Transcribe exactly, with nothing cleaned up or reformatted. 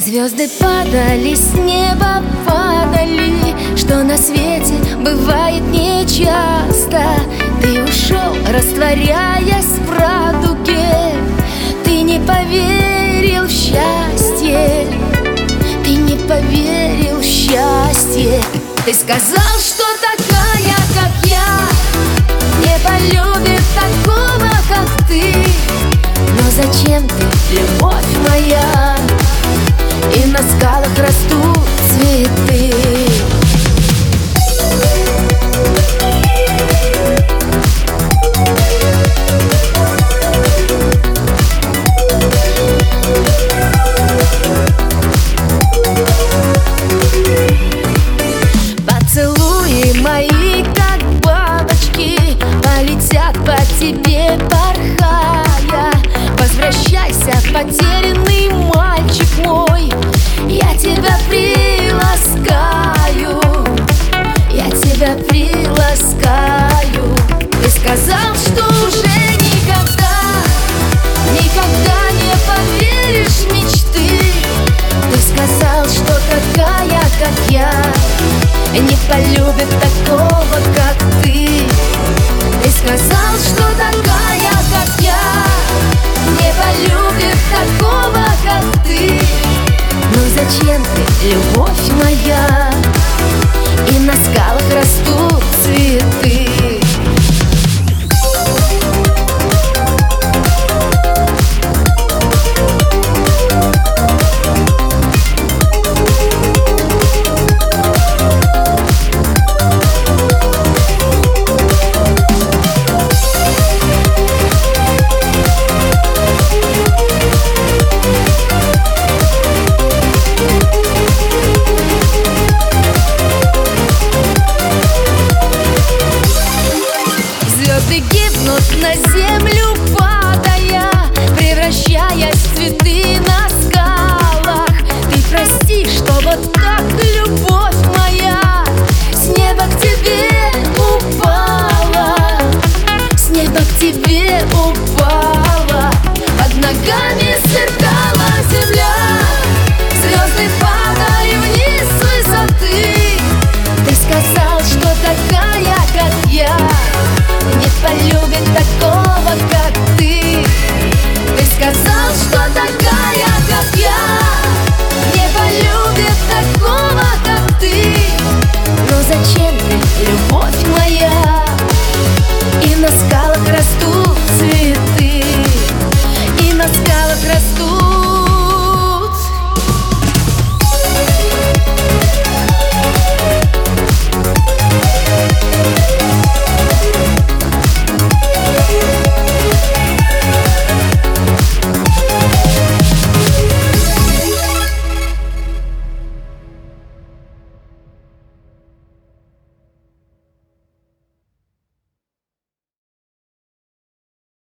Звезды падали, с неба падали, что на свете бывает нечасто. Ты ушел, растворяясь в радуге. Ты не поверил в счастье, ты не поверил в счастье. Ты сказал, что такая, как я, не полюбит такого, как ты. Но зачем ты, любовь моя? И на скалах растут цветы. Поцелуи мои, как бабочки, полетят по тебе, порхая. Возвращайся, потерянный мальчик мой, я тебя приласкаю, я тебя приласкаю. Ты сказал, что уже никогда, никогда не поверишь в мечты. Ты сказал, что такая, как я, не полюбит такого, как ты. Ты сказал, что такая, как я, не полюбит такого, как ты. Ну зачем ты, любовь моя? И на скалах растут цветы. Звезды гибнут на землю, падая, превращаясь в цветы на скалах. Ты прости, что вот так, любовь моя, с неба к тебе упала, с неба к тебе упала. Под ногами сверкала земля, звезды падали вниз с высоты. Ты сказал, что такая, как я, не полюбит такого, как ты. Ты сказал, что такая, как я, не полюбит такого, как ты. Но зачем ты, любовь моя? И на скалах растут